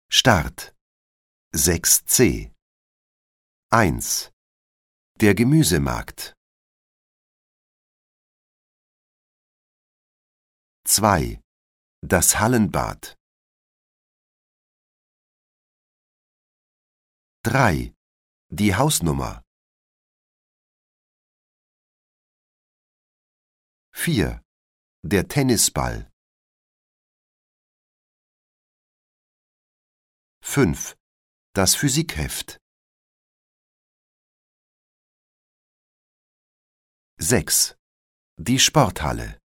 Start 6c 1. Der Gemüsemarkt 2. Das Hallenbad 3. Die Hausnummer 4. Der Tennisball 5. Das Physikheft 6. Die Sporthalle